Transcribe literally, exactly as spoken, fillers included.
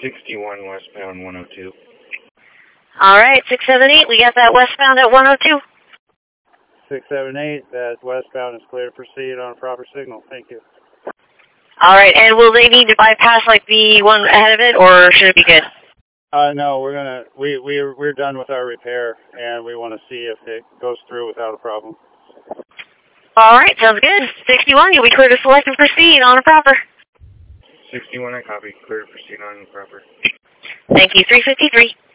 sixty-one westbound one oh two. All right, six seven eight, we got that westbound at one oh two. six seven eight, that westbound is clear to proceed on a proper signal. Thank you. All right, and will they need to bypass like the one ahead of it, or should it be good? Uh, no, we're gonna we we we're done with our repair, and we want to see if it goes through without a problem. All right, sounds good. sixty-one, you'll be clear to select and proceed on a proper. sixty-one, I copy. Clear to proceed on proper. Thank you. three fifty-three.